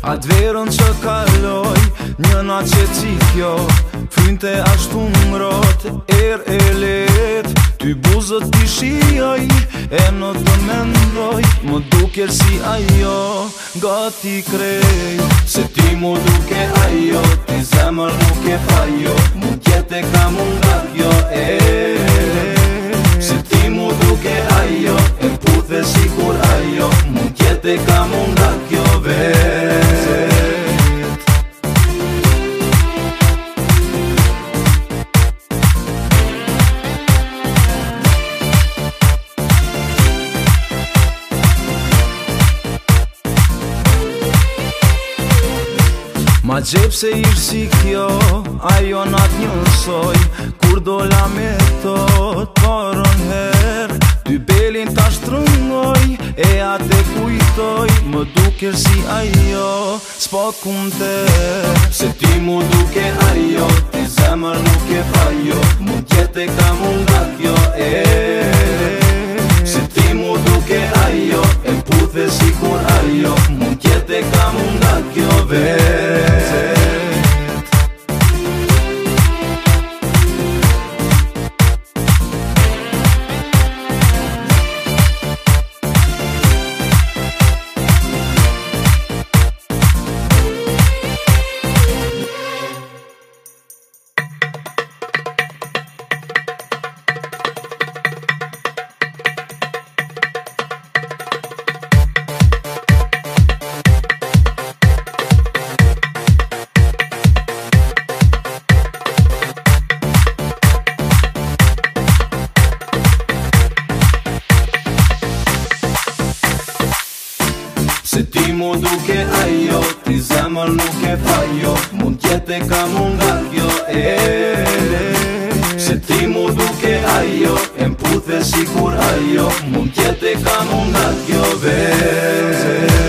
Atë verën që kaloj, njëna që cikjo Frynte ashtu ngrot, e let Ty buzët t'i shioj, e në të mendoj Më duker si ajo, gati krej Se ti mu duke ajo, ti zemër nuk e fajo Mund tjete ka mund nga kjo, Se ti mu duke ajo, e puthe si kur ajo Mund tjete ka mund nga kjo Ma gjep se ish si kjo, ajo n'atë njësoj Kur dola me to, torën her Ty belin t'a shtrëngoj, e atë e kujtoj Më duker si ajo, s'po kum ter Se ti mu duke ajo, ti zemër nuk e fajo Mund tjete ka mund nga kjo, Se ti mu duke ajo, e puthe si kur ajo Mund tjete ka mund nga kjo Se ti mu duke ajo, ti zemër nuk e fajo Mund tjete ka mund nga kjo, Se ti mu duke ajo, e m'puthe si kur ajo Mund tjete ka mund nga kjo,